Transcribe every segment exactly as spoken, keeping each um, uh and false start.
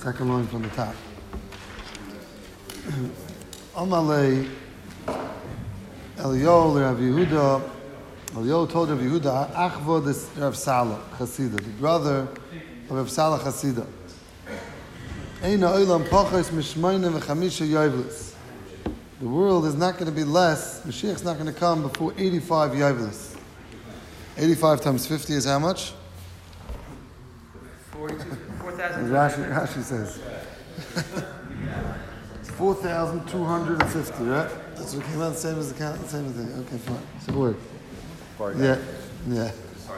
second line from the top. Amalei Eliyahu Rav Yehuda. Eliyahu told Rav Yehuda, Achvod is Rav Salah Chasida, the brother of Rav Salah Chasida. Eina olam pachos mishmonim v'chamisha yovlis. The world is not going to be less. Mashiach's not going to come before eighty-five yovlis. eighty-five times fifty is how much? four thousand. Rashi, Rashi says. It's four thousand two hundred fifty, right? That's what came out the same as the count, the same thing. Okay, fine. So word. Yeah, yeah.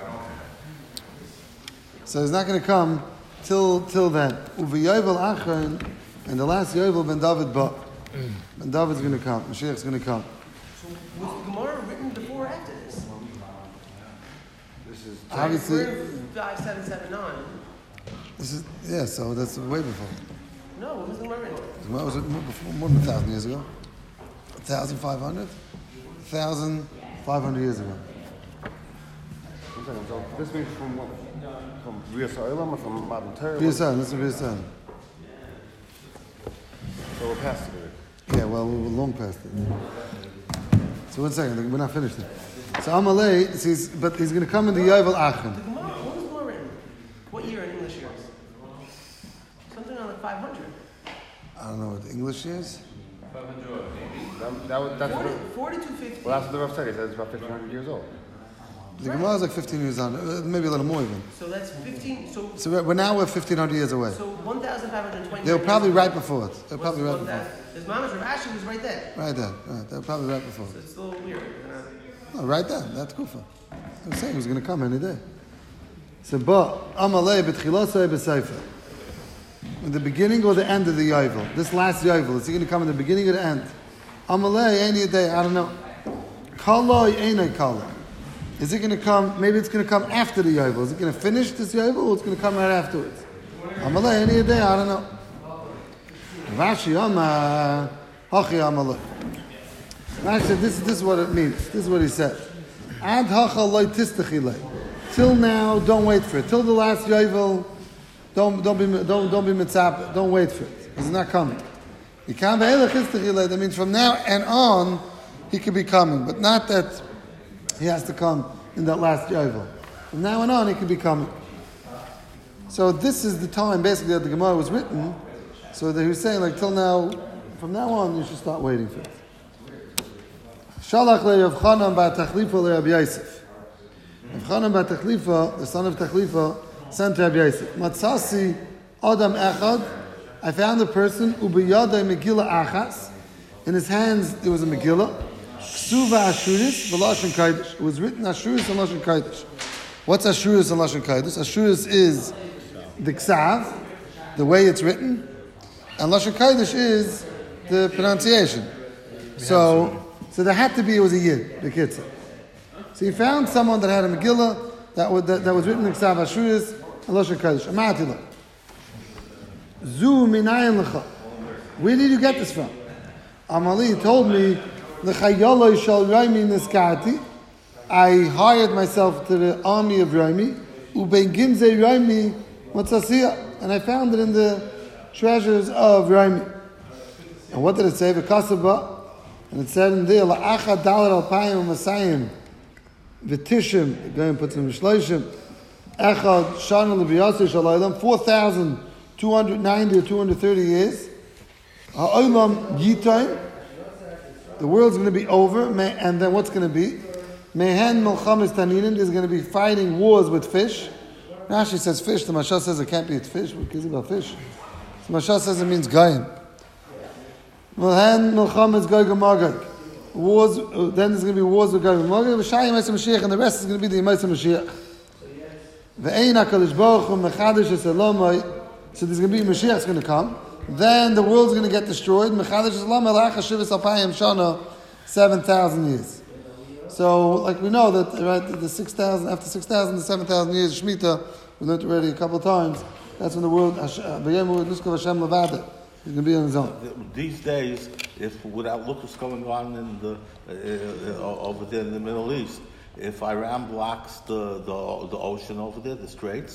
So he's not going to come till till then. Uviyovel achron, and the last Yovel ben David ba. Ben David's going to come. Mashiach's going to come. So was Gemara written before or after this? This is obviously five seven seven nine. This is yeah. So that's way before. No, when was the Gemara written? Gemara was written before, more than a thousand years ago. A thousand five hundred. A thousand five hundred years ago. So this means from what? From Bria Sa'olam or from Matan Torah? Bria Sa'olam, this is Bria Sa'olam. So we're past it. Yeah, well, we were long past it. So one second, we're not finished yet. So Amalei, he's, but he's going to come in the Yovel Achron. The Gemara, when was the Gemara written? What year in English years? Something on like five hundred. I don't know what the English is. five hundred. That, that, was- that's forty, what, forty-two fifty. well, that's what the Rav said. He said it's about fifteen hundred years old. The Gemara is like fifteen years on, uh, maybe a little more even. So that's fifteen. So, So we're, we're now we're fifteen hundred years away. so one thousand five hundred twenty. They were probably right before it. They were probably right before it. His mama's Rav Ashi was right there. Right there. Right. They were probably right before So it. it's a little weird. You know? No, right there. That's Kufa. I was saying he was going to come any day. So, but Amalei b'tchilosei b'seifer. In the beginning or the end of the Yovel. This last Yovel, is he going to come in the beginning or the end? Amalei any day. I don't know. Kaloi einay kaloi. Is it going to come? Maybe it's going to come after the Yovel. Is it going to finish this Yovel, or it's going to come right afterwards? Amalei any day. I don't know. Rashi Amar Hachi Amalei. Rashi said this, this is what it means. This is what he said. Ad hacha loy tistachilei. Till now, don't wait for it. Till the last Yovel, don't don't be don't don't be mitzap. Don't wait for it. It's not coming. You can't be elech tistachilei. That means from now and on, he could be coming, but not that he has to come in that last Yovel. From now and on, he could be coming. So this is the time, basically, that the Gemara was written. So that he was saying, like, till now, from now on, you should start waiting for it. Shalach le Rav Chanan bar Tachlifa le Rabbi Yosef. Rav Chanan bar Tachlifa, the son of Tachlifa, sent to Rabbi Yosef. Matzasi Adam Echad. I found a person, ubiyadai Megillah Achas. In his hands, there was a Megillah. Ksuva Ashuris, v'Lashon Kodesh. It was written Ashuris and Lashon Kodesh. What's Ashuris and Lashon Kodesh? Ashuris is the Ksav, the way it's written, and Lashon Kodesh is the pronunciation. So, so there had to be, it was a Yid, the Kitzah. So he found someone that had a Megillah that was, that, that was written in Ksav Ashuris and Lashon Kodesh. Amati lo. Zu minayin lecha. Where did you get this from? Amali told me, L'chayoloi shal Raimi niskati. I hired myself to the army of Raimi. Ubein gimzei Raimi matzasiya. And I found it in the treasures of Raimi. And what did it say? V'kasaba. And it said in there, La'acha dalar alpayim u'masayim v'tishim. The guy puts in Mishloishim. Echad shana l'biyasir shalaylam. four thousand two hundred ninety or two hundred thirty years. Ha'olam yitayim. The world's going to be over, and then what's going to be? Mehen milchamis taninin. There's going to be fighting wars with fish. Rashi says fish. The Mashal says it can't be fish. What is it about fish? The Mashal says it means gayim. Mehen milchamis gay gemagag. Wars. Then there's going to be wars with gay gemagag. V'shayim Yisrael Mashiach, and the rest is going to be the Yisrael Mashiach. Ve'ein Hakadosh Baruch Hu mechadish esalamai. So there's going to be Mashiach's going to come. Then the world's going to get destroyed. seven thousand years. So, like we know that, right, the six thousand, after six thousand to seven thousand years of Shemitah, we learned already a couple of times, that's when the world, Hashem Levada, is going to be on his own. These days, if without look what's going on in the, uh, uh, over there in the Middle East, if Iran blocks the, the, the ocean over there, the straits,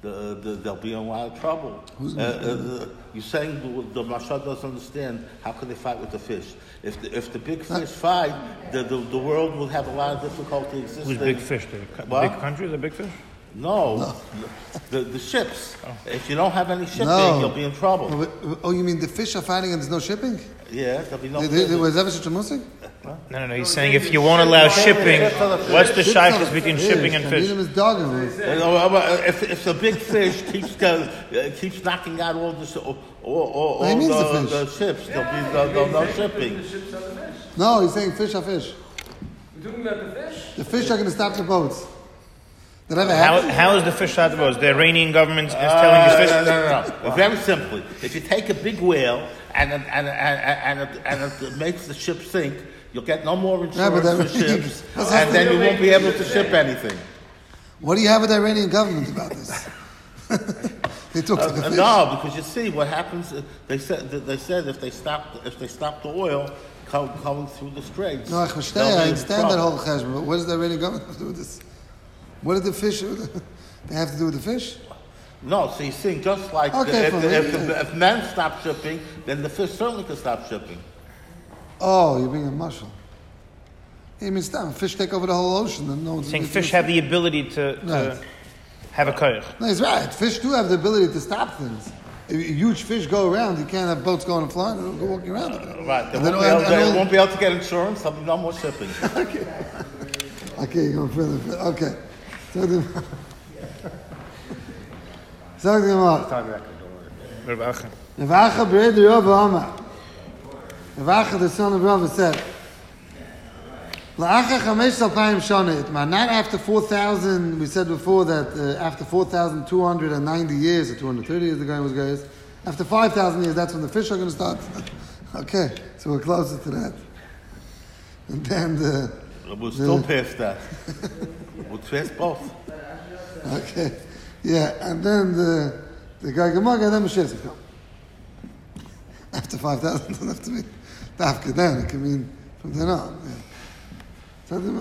the, the, they'll be in a lot of trouble. Who's Uh, uh, the, you're saying the, the Mashal doesn't understand how can they fight with the fish. If the, if the big fish fight, the, the, the world will have a lot of difficulty existing. Who's big fish? The, co- the What? big country, the big fish? No, The, the ships. If you don't have any shipping, No. you'll be in trouble. Oh, but- oh, you mean the fish are fighting and there's no shipping? Yeah, there'll be no There- there- shipping. Was ever such a musik? No, no, no. He's saying if you won't allow shipping, what's the shaykhs between shipping and fish? Is dogging. You know, uh, if, if the big fish keeps go, uh, keeps knocking out all the shi- all, all, all, What do you mean the, the the fish? ships, there'll be no, no, no shipping. No, he's saying fish are fish. We're talking about the fish? The fish are going to stop the boats. That ever How, happened? how is the fish out of the boats? The Iranian government is telling the Uh, fish. no, no, no, no. Very simply, if you take a big whale and it, and, and, and, it, and it makes the ship sink, you'll get no more Yeah, but insurance that- for ships, That's and not- then you won't be able to ship anything. What do you have with the Iranian government about this? They talk to the Uh, fish. no, because you see what happens. uh, They said they said if they stop if they stop the oil co- coming through the straits. No, I they'll understand, be I in understand that trouble. whole cheshbon, but what does the Iranian government have to do with this? What did the fish, they have to do with the fish? No, so you see, just like Okay, if, fine, if, yeah. the, if men stop shipping, then the fish certainly can stop shipping. Oh, you're being a marshal. He means stop. Fish take over the whole ocean. And no one's Saying fish have the ability to, to Right. have a koyach. No, he's right. Fish do have the ability to stop things. If huge fish go around, you can't have boats going and flying. They'll go walking around. Right, they And won't, then- be able, and- they and all- won't be able to get insurance. There'll be no more shipping. Okay, you're going further. Okay. So the so the Gemara. Time record, don't worry. Rabbi Acha. Nevacha bered Rav Amar. Nevacha, the son of Rav, said, La'acha chamesh alpayim shana itma. Not after four thousand, we said before that uh, after four thousand two hundred ninety years, or two hundred thirty years, the guy was guys. After five thousand years, that's when the fish are going to start. Okay, so we're closer to that. And then the... We're still past that. We're past both. Okay, yeah, and then the the guy Gemara, and then Mashiach come. After five thousand, doesn't have to be Dafka. Then it can mean from then on. Yeah. So the,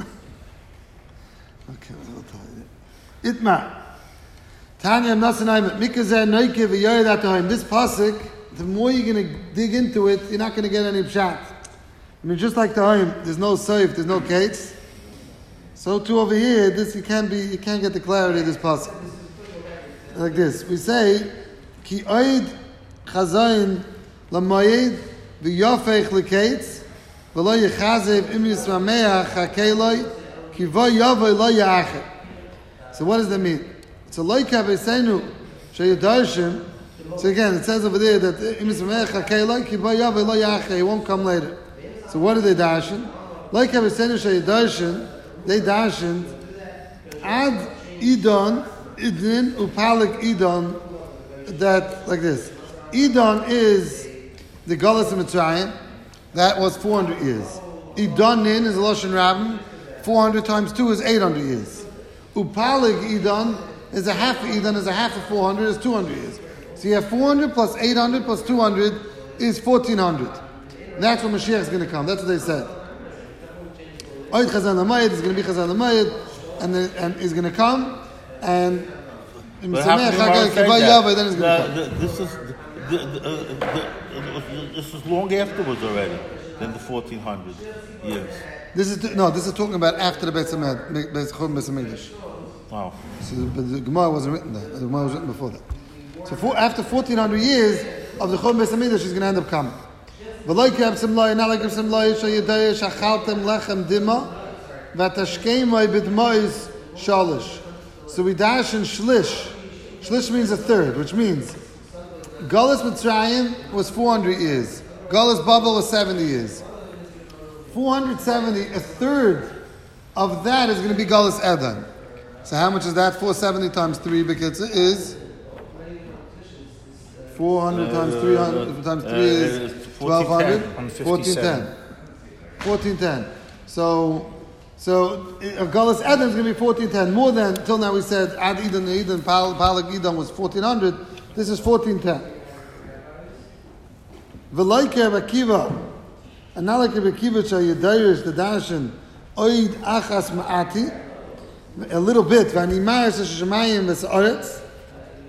okay, I'll tell you. Itma. Tanya Nasanayim Mikazeh Noike v'Yored Atohim. This pasuk, the more you're going to dig into it, you're not going to get any pshat. I mean, just like the home, there's no safe, there's no gates. So too over here, this you can't be, you can't get the clarity of this pasuk. Like this, we say, Ki oid chazayin lamoyed v'yofech l'kates v'lo yechazev im yisrameach hakeloi ki vo yavoy lo ya'achet. So what does that mean? It's a loika v'seinu sheyedarshim. So again, it says over there that im yisrameach hakeloi ki vo yavoy lo ya'achet. It won't come later. So what are they darshan? Loika v'seinu sheyedarshim. They darshan ad idon idin upalik idon, that like this. Idon is the Galus of Mitzrayim. That was four hundred years. Idonin is a Lashon Rabbim. four hundred times two is eight hundred years. Upalig Idon is a half of Idon, is a half of four hundred, is two hundred years. So you have four hundred plus eight hundred plus two hundred is fourteen hundred. That's when Mashiach is going to come. That's what they said. Oid Chazan HaMayed is going to be Chazan HaMayed, and then, and he's going to come, and But how can you not say Kiva that? Yava, then he's going to come. The- the- This is the, the, uh, the, this is long afterwards already than the fourteen hundred years. This is no. This is talking about after the Beit Hamed, Beit Chum, Beit Hamikdash. Wow. So, but the Gemara wasn't written there. The Gemara was written before that. So, for, after fourteen hundred years of the Chum Beit Hamikdash, she's going to end up coming. V'lo yikab simloi, not like simloi, shayidei shachaltem lechem dima, v'tashkemoi b'dmois shalish. So we dash in shlish. Shlish means a third, which means Galus Mitzrayim was four hundred years. Galus Babel was seventy years. four hundred seventy, a third of that is going to be Galus Edom. So how much is that? four hundred seventy times three, because it is four hundred times three hundred times three is twelve hundred. fourteen ten. fourteen ten. So, so uh, Galus Edom is going to be fourteen ten. More than, till now we said Ad Eden, Eden, Palag Edom was fourteen hundred. This is fourteen ten. V'loike Akiva, and not like Akiva Shayadayrish, the Darshan, Oid Achas Ma'ati, a little bit, V'animar Sheshamayim V'sa'aretz,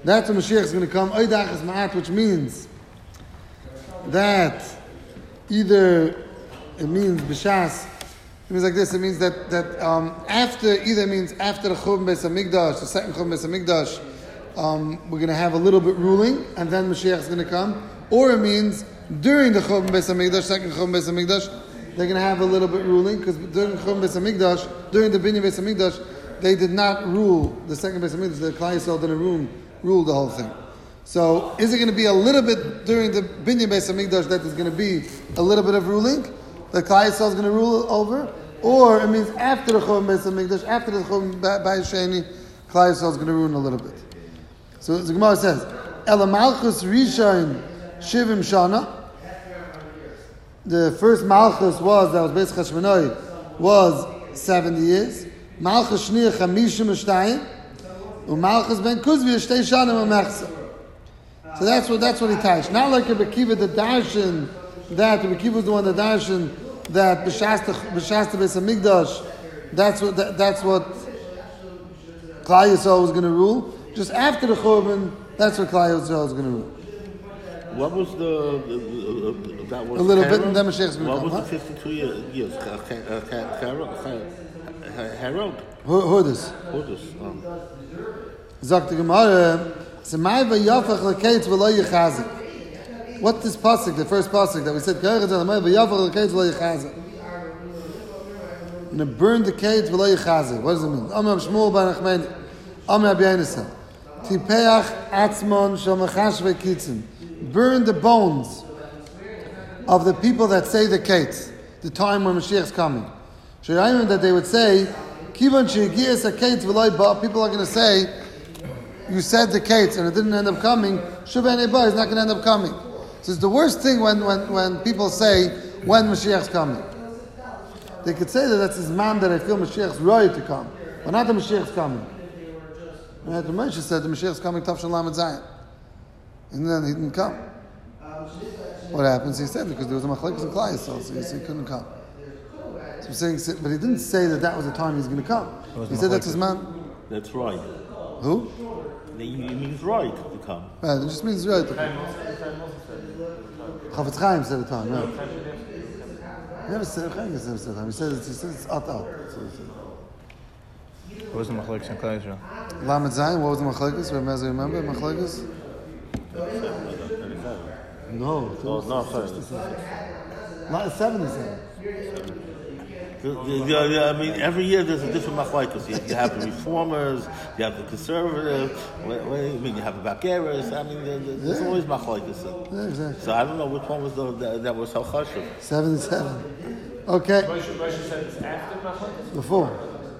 That's when Mashiach is going to come. Oidach is ma'at, which means that either it means b'shas. It means like this. It means that that um, after either means after the Churban Beis Hamikdash, the second Churban Beis Hamikdash, um, we're going to have a little bit ruling, and then Mashiach is going to come. Or it means during the Churban Beis Hamikdash, second Churban Beis Hamikdash, they're going to have a little bit ruling, because during Churban Beis Hamikdash, during the Binyan Beis Hamikdash, they did not rule the second Beis Hamikdash. The Klal Yisrael didn't rule, rule the whole thing. So, is it going to be a little bit during the Binyan Beis Hamikdash that there's going to be a little bit of ruling that Klal Yisrael is going to rule over, or it means after the Churban Beis Hamikdash, after the Churban Bayis Sheni, Klal Yisrael is going to rule a little bit. So the Gemara says, "Ela Malchus Rishon Shivim Shana." The first Malchus was that was Beis Chashmonai was seventy years. Malchus Shniya Chamishim Shtayim, and Malchus Ben Kuzvi Shtei Shanim Amechsa. So that's what that's what he touched. Not like Rebbe Kiva the darshan that Rebbe Kiva was the one that darshan that b'shasta b'shasta Beis Hamikdash. That's what that, that's what Klal Yisrael was going to rule. Just after the Churban, that's what Klal Yisrael was going to rule. What was the, the, the, the that was a little Karen? bit, and then Mashiach's going to What come. was Huh? the fifty-two years? years? Harold. Who who this? Who this? Um, Sagt the Gemara, "Semai v'yafach lekeitz v'lo yechazik." What this pasuk, the first pasuk that we said, "Semai v'yafach lekeitz v'lo yechazik." And it burned the cage v'lo yechazik. What does it mean? Amar Shmuel bar Nachmani, Amar Rabbi Yonasan, Tipeach atzmon shel mechashvei kitzim. Burn the bones of the people that say the kates, the time when Mashiach is coming. Shirayim that they would say, Kivan shegias a kates v'lo ba. People are going to say, you said the kates and it didn't end up coming. Shuvan Eba is not going to end up coming. So it's the worst thing when, when, when people say when Mashiach is coming. They could say that that's his man that I feel Mashiach's right to come, but not the Mashiach's coming. And the Moshe said the Mashiach's coming, Tavshan Lamed Zayin, and then he didn't come. What happens? He said because there was a machlekes in Klal Yisrael, so he said he couldn't come. So I'm saying, but he didn't say that that was the time he was going to come. He said that's his man. that's right. Who? It means right to come. Right, it just means right to come. Chafetz Chaim said the time. Right. He never said Chaim never said the time. He said it's, he said it's out out. So What was the machlekes in Klal Yisrael? Lamed Zayin. What was the machlekes? Remember, remember machlekes? No, Oh, no, sorry. not seventy-seven. The, the, the, the, I mean, every year there's a different machlokes. You, you have the reformers, you have the conservatives. What, what, I mean, you have the Bakeras. I mean, there, there's Yeah. always machlokes. Yeah, exactly. So I don't know which one was the that, that was so chashuv. Seventy-seven. Okay, Moshe, Moshe said it's after Machlokes? before.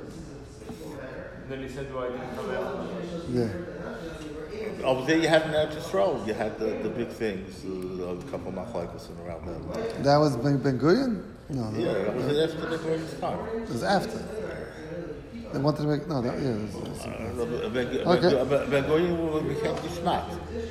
And then he said, well, I didn't come out. Yeah. Over there, you had in Eretz Yisrael, you had the, the big things, uh, a couple of machlokes and around there. That was Ben Ben Gurion? No, no. Yeah, that was after the greatest time. It was after. They wanted to make no. That, yeah. It was, it was, Okay. Ben Gurion became Gishmak.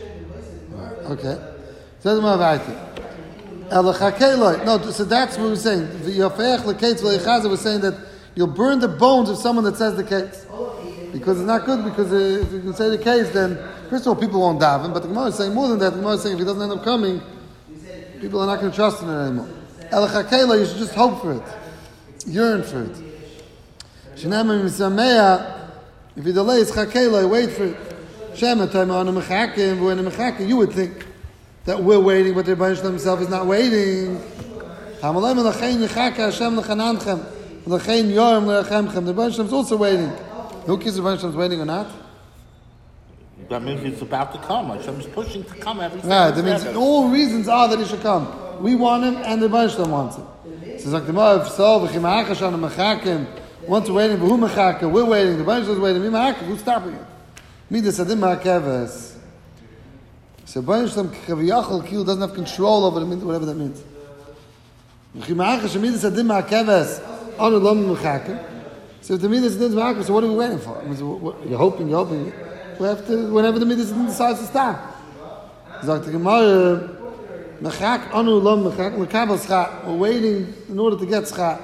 okay. Says my weiter. El chakeloi. No, so that's what we're saying. The Yafech leketz v'lechaza was saying that you'll burn the bones of someone that says the case. Because it's not good, because uh, if you can say the case, then first of all, people won't daven. But the Gemara is saying more than that. The Gemara is saying if he doesn't end up coming, people are not going to trust in it anymore. El chakela, you should just hope for it, yearn for it. Shenema misameya, if he delays chakela, wait for it. Shema time on a mechakim, when a mechakim, you would think that we're waiting, but the Rebbeinu Shalom himself is not waiting. Hamalem lechein yechaka Hashem lechanantchem, lechein yorem lerachemchem. The Rebbeinu Shalom is also waiting. Who cares if the Rebbeinu Shalom is waiting or not? That means it's about to come. Hashem's pushing to come every Right, that single means second. all reasons are that he should come. We want him, and the Rebbeinu Shalom wants him. So like the Gemara, so v'chimach Hashem mechakim. Once we're waiting, v'hu mechakim. We're waiting. The Rebbeinu Shalom is waiting. We mechakim. Who's stopping it? Midas adim ma'akeves. So Rebbeinu Shalom kaviyachol kil doesn't have control over it, whatever that means. V'chimach Hashem midas adim ma'akeves. Anu lom mechakim. So if the midas adim ma'akeves, so what are we waiting for? I mean, so what, you're hoping, you're hoping. We have to, whenever the midas adim decides to stop. Sagt the Gemara, mechak anu lom mechak lekabel schar. We're waiting in order to get schar.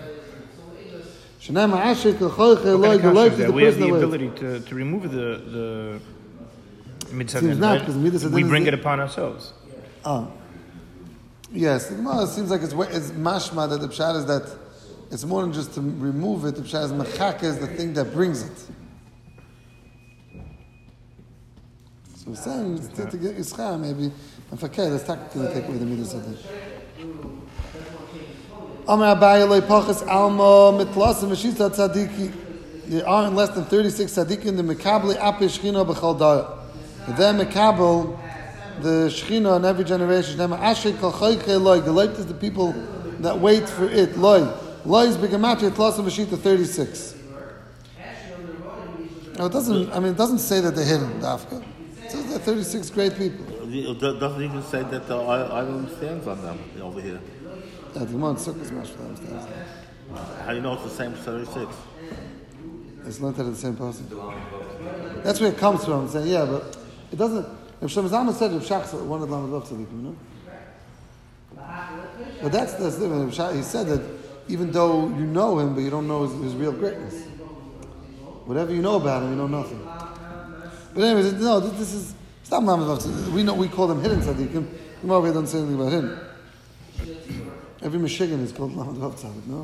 Shenema ashik l'choiche What loy kind of geloy kasha is to there? the We have person the that waits. ability to, to remove the, the Mitzvah Seems din, not, right? because Midas Hadin We is bring the- it upon ourselves. Oh. Yes, the Gemara seems like it's, it's mashma that the pshat is that it's more than just to remove it. The pshat is mechaka is the thing that brings it. So we're saying to, to get Yischa, maybe, and for Kay, let's technically take away the Midas Hadin. Amar Abaye loy pachas alma mitlasim v'shita tzadiki. There aren't less than thirty-six tzadikim in the Mekabli ape shchina b'chal dara. They're Mekabel, the shchina in every generation. They're asher kol choykei loy. The light is the people that wait for it. Loy. Loy is begematria tlasim v'shita thirty-six. Now it doesn't, I mean, it doesn't say that they're hidden, Dafka. It says they're thirty-six great people. It doesn't even say that the idol stands on them over here. Yeah, the Gemara in Sukkot is much for them. How do you know it's the same thirty-six? It's not that it's the same person. That's where it comes from. Saying, yeah, but it doesn't. If Shlomo Zalman said Rav Shachar wanted Lamed Vav Tzadikim, you know. But that's that's different. He said that even though you know him, but you don't know his, his real greatness. Whatever you know about him, you know nothing. But anyways, no, this, this is it's not Lamed Vav Tzadikim. We know we call them hidden tzadikim. The Gemara doesn't say anything about him. Every Michigan is called Lamed Vav Tzadik, no?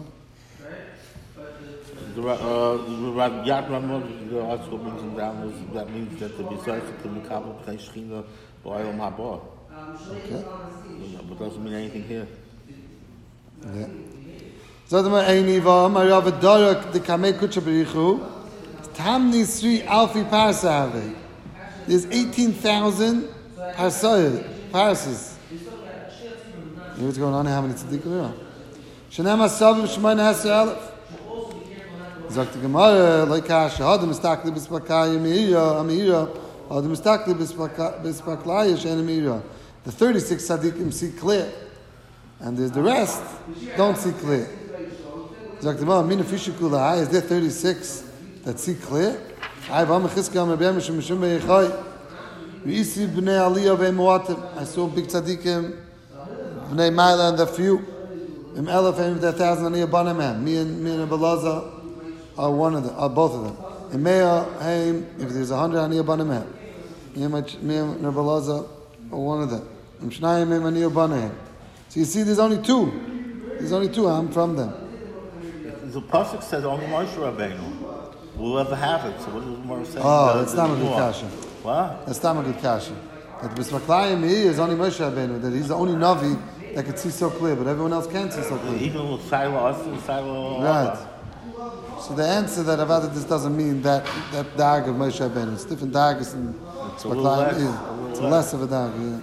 The uh, Yad Ramon, the article brings him down. Is, that means that the result of the Mekabel Pnei Shechina B'Olam Haba. Okay. But doesn't mean anything here. Yeah. So the Einiva, Mariava Dorak, the Kamei Kucha Berichu, Tamni Sri Alfi Parsahave. There's eighteen thousand Parsahave, Parses. You know what's going on here? How many tzaddikim there are? Shanama Savim Shemayin Haser Aleph. Sagt die Gemara, Leikash, Hadam Istakli Bispakai Meira, Amira, Hadam Istakli Bispaklai Shen Amira. The thirty-six tzaddikim see clear, and there's the rest don't see clear. Sagt die Gemara, Mina Fishikulai, is there thirty-six that see clear? I have Amachizka Amabem Shemishim Beichai. V'isi Bnei Aliyah Ve'Moatim. I saw big tzaddikim, Bnei Maila and the few. Im Elef and the thousand Aliyah Baneman. Me and me and Balaza are one of them, are both of them. In Meah, Haim, if there's a hundred Aniyah Baneman. Me and Balaza are one of them. Im Shnayim Im Aniyah Baneman. So you see, there's only two. There's only two. I'm from them. The pasuk says only Moshe Rabbeinu will ever have it. So what does the Gemara say? Oh, The- that's the not a good more. kasha. What? That's not a good kasha. That Bismaklayim is only Moshe Rabbeinu. That he's the only Navi that can see so clear, but everyone else can't see so clear. Even with Silo Asim, Silo Right. So the answer that I've added this doesn't mean that that dag of Moshe Rabbeinu. It's different dagas and It's a little less, Bismaklayim. a Yeah. little It's less. less of a dag. Yeah.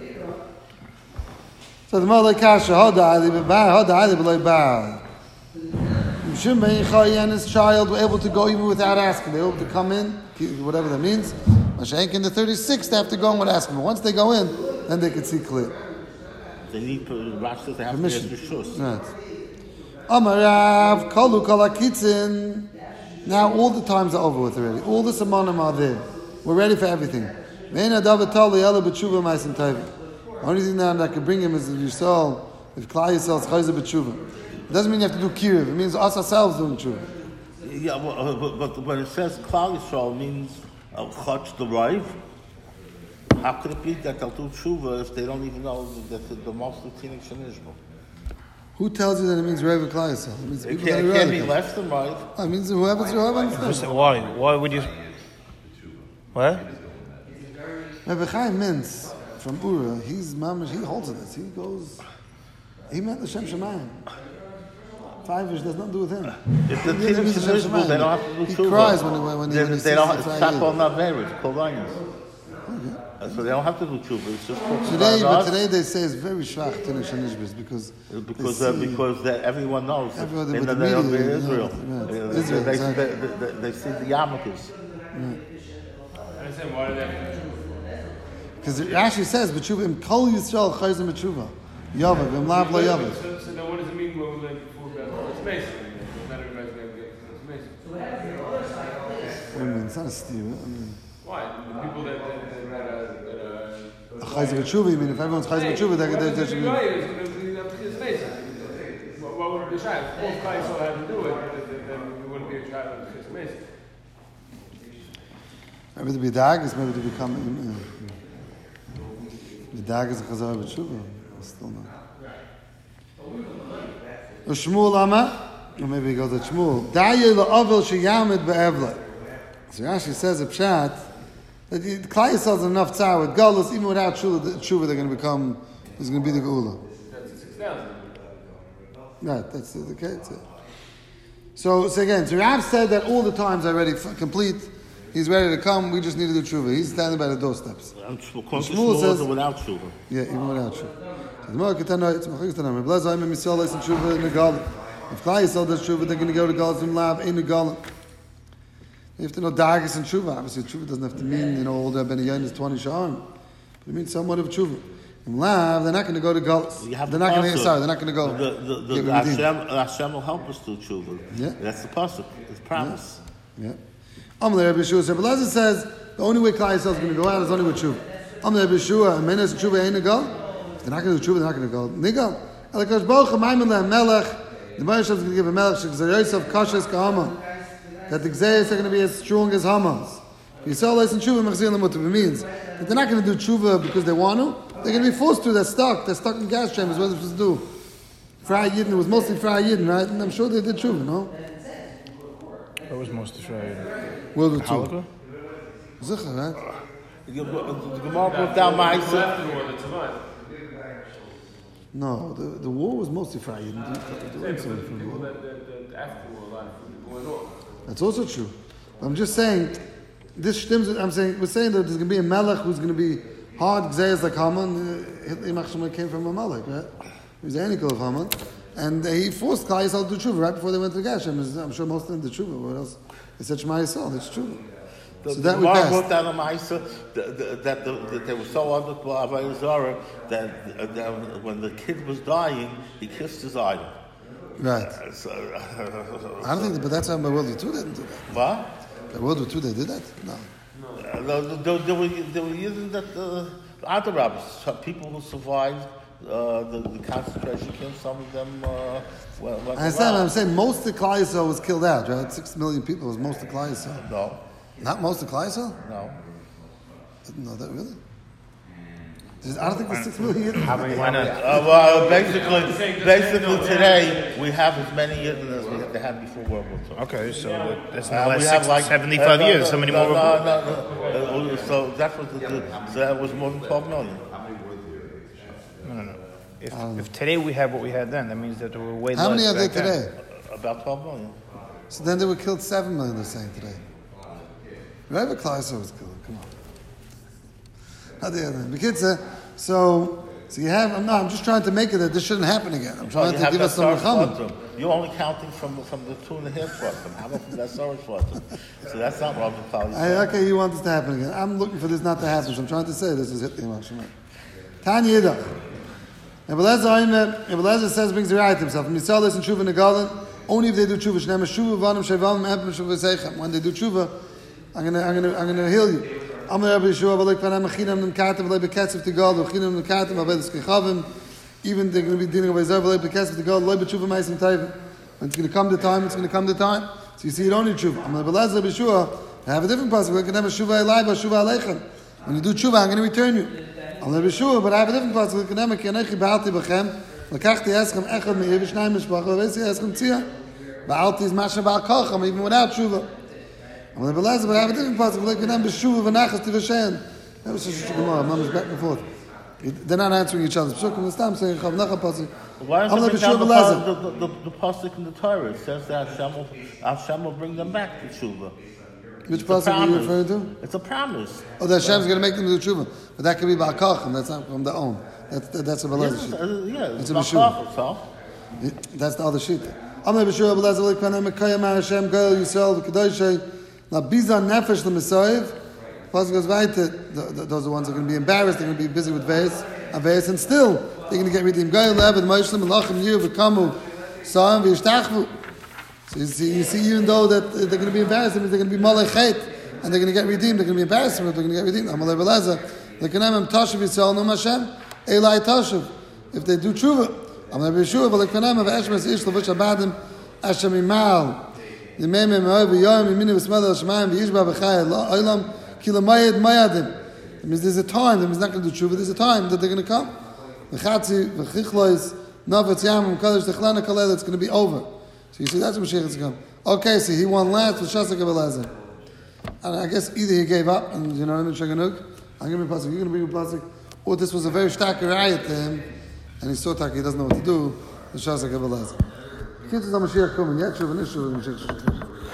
So the Malay kasha Hoda Ali B'Bar Hoda Ali B'Loi Bar. Mishum Beichai and his child were able to go even without asking. They were able to come in, whatever that means. Mashenk in the thirty-six, they have to go in without asking. But once they go in, then they can see clear. They need to Rashi says they have Permission. to get Rishus. Right. Amarav Kalu Kalakitzin. Now all the times are over with already. All the samanim are there. We're ready for everything. The only thing now that can bring him is if Yisrael, if Klal Yisrael is chayzer b'tshuva. It doesn't mean you have to do kiruv. It means us ourselves doing tshuva. Yeah, but, but, but when it says Klal Yisrael means uh, Chach the Rive, how could it be that they'll do tshuva if they don't even know that the, the most Latinic Shanishma? Who tells you that it means Rev Klal Yisrael? It means It people that can't, are it can't be relevant. less than right. Oh, it means whoever's whoever understands. Why? Why would you? What? Rebbe Chaim Mintz from Ura, he's mamish, he holds of this. He goes, he meant the Shem Shemayim. Five-ish, there's nothing to do with him. If the He really Latinic means the Shem Shanishma, they Shemayim. don't have to do He tshuva. cries when he, when he, They, when he they sees don't the have to Tzayir. stop on that marriage, Kolanias. So they don't have to do tshuva. It's just Today, but us. today they say it's very schwach, Tinish and Ishbis, because Because they uh, see- because that everyone knows Everyone in with the the name of media, yeah, Israel. right. They, Israel, they, exactly. they, they, they see the yarmulkes. I understand why do they have to do because it actually says, "B'tshuva im kol Yisrael chayzim b'tshuva, yavav im lav lo yavav." So, so then what does it mean when we like before about it's Mason? Not everybody's going to get it's Mason. What do you mean? It's not a steer. I mean, Why? The people that that that, that, uh, that uh, chayzim b'tshuva. You mean if everyone's chayzim b'tshuva, they, they, they should be. Right, it's going to be up to his Mason. What what would be shy? If both guys all had to do it, then- then it wouldn't be a child of his Mason. Maybe to be dag is maybe to become. Uh, The dag is a chazar b'tshuva. Still not. Shmuel Ama, or maybe he goes to Shmuel. Da'ye la'avel sheyamed be'evla. So Rashi says a pshat that the Klal Yisrael is enough tzar with galus, even without tshuva, the tshuva they're going to become, is going to be the geula. That's six thousand. Right, that's the case. So, so again, so Rav said that all the times are already f- complete. He's ready to come. We just need to do tshuva. He's standing by the doorsteps. And Shmuel Shmuel says without tshuva. Yeah, even without tshuva. The Gemara Ketana, it's Machik Tanam. If Blaz Ayim Yisrael is in tshuva in the Galim. If Klal Yisrael does tshuva, they're going to go to Galim Lab in the Galim. You have to know Dagas and tshuva. Obviously, tshuva doesn't have to mean, you know, all the Ben Yain is twenty Sha'arim. But it means somewhat of tshuva. In Lav, they're not going to go to Galim. You have They're the not going to, pasuk. sorry, they're not going to go. The, the, the, get the redeemed. Hashem, Hashem will help us do tshuva. Yeah. That's the pasuk. It's promise. Yeah. Amalei Rabbi Yeshua said, but Lazar says, the only way Klal Yisrael is going to go out is only with tshuva. Amalei Rabbi Yeshua, and Menes tshuva ain't a go. If they're not going to do tshuva, they're not going to go. Nigal. Elakash Baruch HaMayman Le'em Melech. The Baruch Hashem is going to give a Melech, Shekzar Yosef Kashes Kahama. That the Gzeiros are going to be as strong as Hamas. Yisrael Leis and tshuva Mechzir Lemutiv. It means that they're not going to do tshuva because they want to. They're going to be forced to. They're stuck. They're stuck in gas chambers. What are they supposed to do? Fry Yidden. It was mostly Fry Yidden, right? And I'm sure they did tshuva, no? What was most destroyed? World War Two. Holocaust? Zicha, right? The Gemara broke down Ma'aser. After the war, that's fine. No, the, the war was mostly Fry Yidden. The- the- the People incident from the war. that, that, that after the war, a lot of food going on. That's also true. But I'm just saying, this stems. I'm saying we're saying that there's going to be a melech who's going to be hard gzeiros like Haman. Yimach Shemai came from a melech, right? He was the Anikel of Haman, and he forced Klal Yisrael to do tshuva right before they went to Gashem. I'm sure most of them did tshuva. What else? They said Shema Yisrael. That's true. The, So the that we Gemara passed. broke down on Ma'aser that, that, that, the, that they were so under Avodah Zarah that, uh, that when the kid was dying, he kissed his idol. Right. Uh, So, I don't think, that, but that's how by World War Two they didn't do that. what? By World War Two they did that. No. Uh, there, there, there were there were using that uh, other rabbis, people who survived uh, the, the concentration camps. Some of them uh, went, went I understand. around. I'm saying most of Klal Yisrael was killed out. Right, six million people was most of Klal Yisrael. No, Not most of Klal Yisrael. no. Didn't know that really. There's- I don't think there's six million. How many? Why not? Uh, well, basically, basically today we have as many Yidden as we had, had before World War Two. Okay, so that- that's in Uh, the we last have six, like seventy-five uh, no, years. no, So many no, more. No, no, no. Uh, so that was the, the, so that was more than twelve million. No, no, no. If, if today we have what we had then, that means that there were way How less. many are there back then. today? About twelve million. So then they were killed seven million. They're saying today. Whoever Klal Yisrael was killed. Come on. How the other? Bekitza. So, so you have. I'm not. I'm just trying to make it that this shouldn't happen again. I'm Well, trying you to have give that us some Sarah rachamim. Schwartzum. You're only counting from from the two and a half Schwartzum. How about from that Sarah Schwartzum? So that's not Rabbi Klal I, Yisrael. okay, you want this to happen again. I'm looking for this not to happen. So I'm trying to say this is hit the Shemai. Tanya Yidach. Ebelezer says brings the right himself. From Yisrael listen tshuva negalan. Only if they do tshuva. Shnei Meshuva vanim shevam empem tshuva seichem. When they do tshuva, I'm gonna I'm gonna I'm gonna heal you. Amar Rabbi Yeshua v'loik panam achinam nem katem v'loik beketzev tigal v'chinam nem katem v'avedes kechavim. Even they're going to be dealing with Zayv v'loik beketzev tigal v'loik b'tshuva meisim tayvim. When it's going to come the time, it's going to come the time. So you see, it only tshuva. Amar Ebelezer Rabbi Yeshua. I have a different passage. We're going to have a tshuva elai b'tshuva aleichem. When you do tshuva, I'm going to return you. I'm not sure, but I have a different passage. Look at them. Ki anechi ba'alti b'chem. L'kachti eschem echad me'ir v'shnayim mishpacha v'vesi eschem tzia. Ba'alti is masha ba'al kocham, even without tshuva. I'm not but I have a different passage. Look at them. B'shuva v'nachas tivashen. That was just a Gemara. Mama's back and forth. They're not answering each other. Psukim l'stam saying chav nacha passage. Why I'm does not it sure, bring but down Lazar. the, the, the, the pasuk in the Torah? It says that Hashem will, Hashem will bring them back to tshuva. Which It's a passage are you promise. referring to? It's a promise. Oh, that Hashem's going to make them do tshuva. But that could be ba'al kocham. That's not from their own. That's, that, that's a Yes, Belezer sheet. uh, yeah, It's it's a about B'shuva. itself. That's the other sheet. I'm not sure, but that's like when I'm a Kayam Hashem, Gael Yisrael, V'Kadoshei, now Bizan Nefesh L'Mesoyev. Pasuk goes right. Those are the ones that are going to be embarrassed. They're going to be busy with Veis, Aveis, and still they're going to get redeemed. Gael Lev and Moshe Melachim Yu V'Kamu Sa'am V'Yishtachvu. So you see, you see, even though that they're going to be embarrassed, it means they're going to be Malachet, and they're going to get redeemed. They're going to be embarrassed, but they're going to get redeemed. Amalei Belezer, L'Kanem Tashav Yisrael Nom Hashem, Elai Tashav. If they do tshuva, Amalei B'Yeshua V'L'Kanem V'Eshmes Ish L'Vush Abadim Hashem Imal. Yemei Me'oy V'Yoyim Yemini V'Smel Al Shemayim V'Yishba V'Chai Olam Ki L'Mayed Mayadim. That means there's a time, that means not going to do tshuva, there's a time that they're going to come. The chatzi, the chichlois, navetz yamim, kadosh, techlana kalel, it's going to be over. So you see, that's what Mashiach is going to come. Okay, so he won last with Shasek Abelazar. And I guess either he gave up, and you know, I'm Shaganuk, I'm going to be Pasuk, you're going to be Pasuk, or this was a very stark riot to him, and he saw that he doesn't know what to do, with Shasek Abelazar. Kids is Mashiach coming, yet, Shuv and Ishuv, Mashiach.